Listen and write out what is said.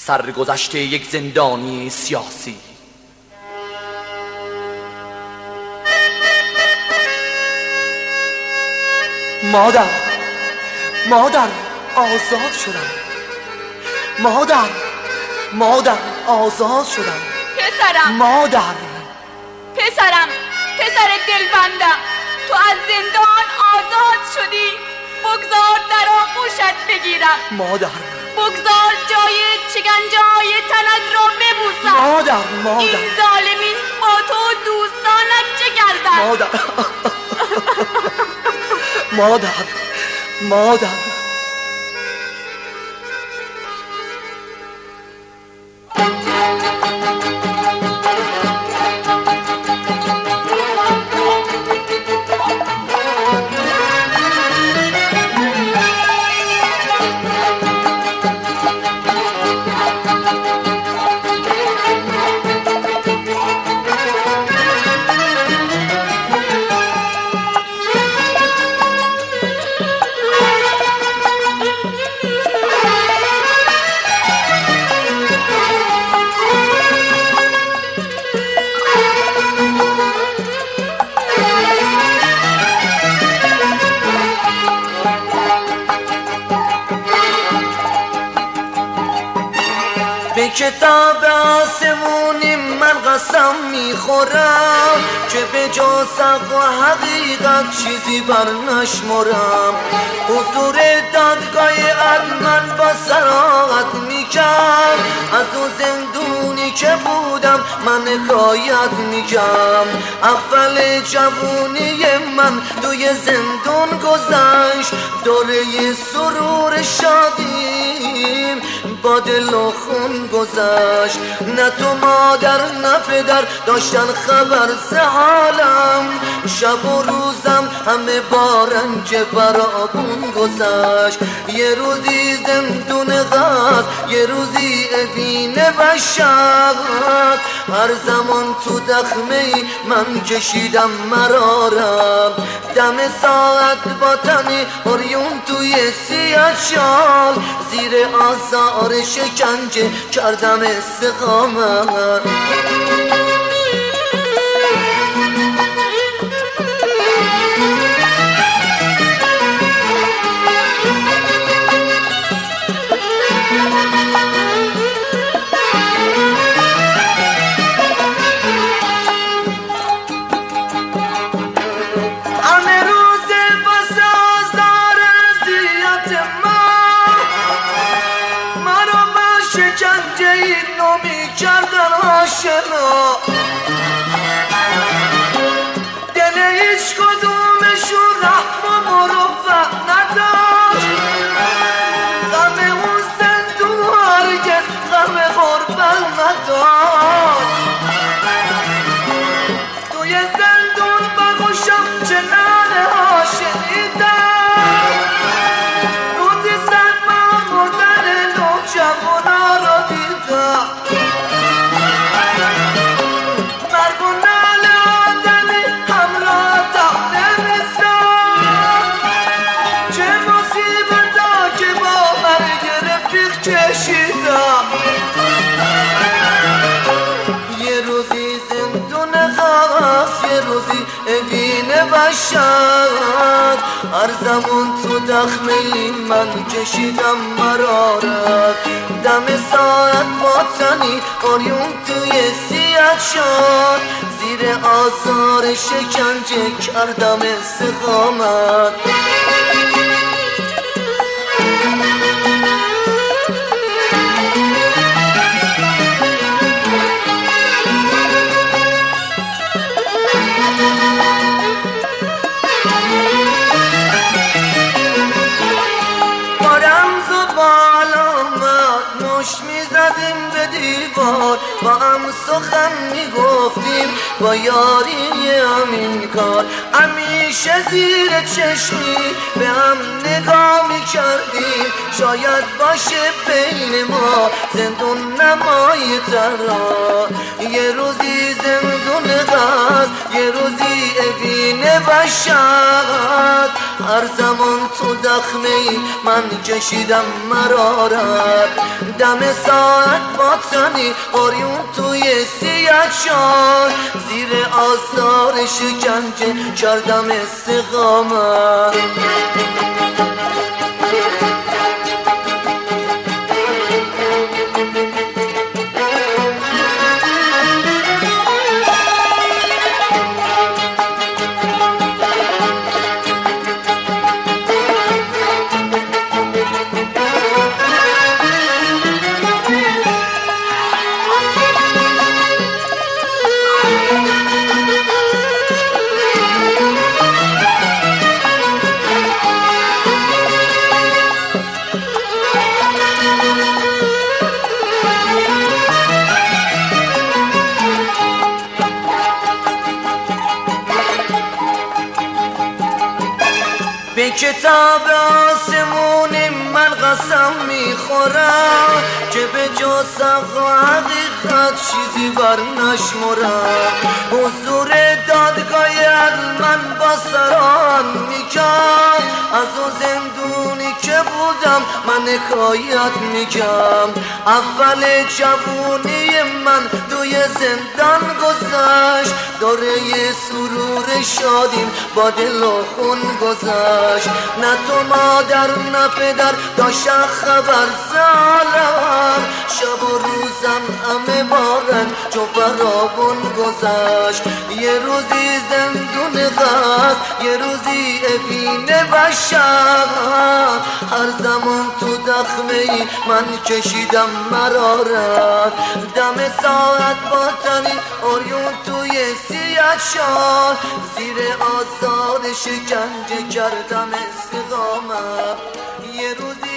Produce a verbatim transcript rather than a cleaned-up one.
سرگذشت یک زندانی سیاسی. مادر مادر آزاد شدم، مادر مادر آزاد شدم. پسرم مادر پسرم پسر دلبندم، تو از زندان آزاد شدی. بگذار در آغوشت بگیرم. مادر بگذار جای شکنجه‌های تنت را ببوسم. مادر مادر این ظالمین با تو دوستانت چه کردند؟ مادر مادر مادر به کتاب آسمونی من قسم میخورم که به جز حق و حقیقت چیزی بر نشمرم. حضور دادگاه عدل من با صراحت میگم، از اون زندونی که بودم من حکایت میگم. اول جوونی من توی زندون گذشت، دوره سرور شادیم با دل و خون گذشت. نه تو مادر نه پدر داشتن خبر ز حالم، شب و روزم همه با رنج فراخون گذشت. یه روزی زندون غاز، یه روزی اوین وحشت، هر زمان تو دخمه من کشیدم مرارم. دم ساعت با تنی اوریون توی سیاه شال، زیر آزار شکنجه کردم استقامت. شکنجه اینو میکردن آشنا، دل هیچ کدومشون رحم و مروت نداشت. غم اون زندون هرگز غم غربت نداشت. توی زندون بگوشم چه ناله ها شنیدم، روزی زد با مردن نوجوانا کشیدم. یه روزی زندون غاز، یه روزی اوین وحشت، هر زمان تو دخمه من کشیدم مرارت. دم ساعت با تنی اوریون توی سیاه شد، زیر آزار شکنجه کردم استقامت. میزدیم به دیوار، با هم سخن میگفتیم با یاری همین کار. همیشه زیر چشمی به هم نگاه میکردیم، شاید باشه بین ما زندون نمای ترا. یه روزی زندون غاز، یه روزی اوین وحشت، هر زمان تو دخمه ای من کشیدم مرارت دم ساعت باطنی آریون توی سیاچان زیر آثار شکنجه کردم استقامت به کتاب آسمون من قسم میخورم که به جا سقف و حقیقت چیزی بر نشمرم حضور دادگاه عدل من با سران میگم از اون زندونی که بودم من حکایت میگم اول جوونی من توی زندان گذشت داره سرور شادیم با دل و خون گذشت نه تو مادر نه پدر داشتن خبر زالم شب و روزم همه بارن چو برابون گذشت یه روزی زندون غز یه روزی ابین بشم هر زمان تو دخمه ای من کشیدم مرارت دم ساعت باطنی آریون توی سیاچان زیر آزاد شکنجه کردم استقامت یه روزی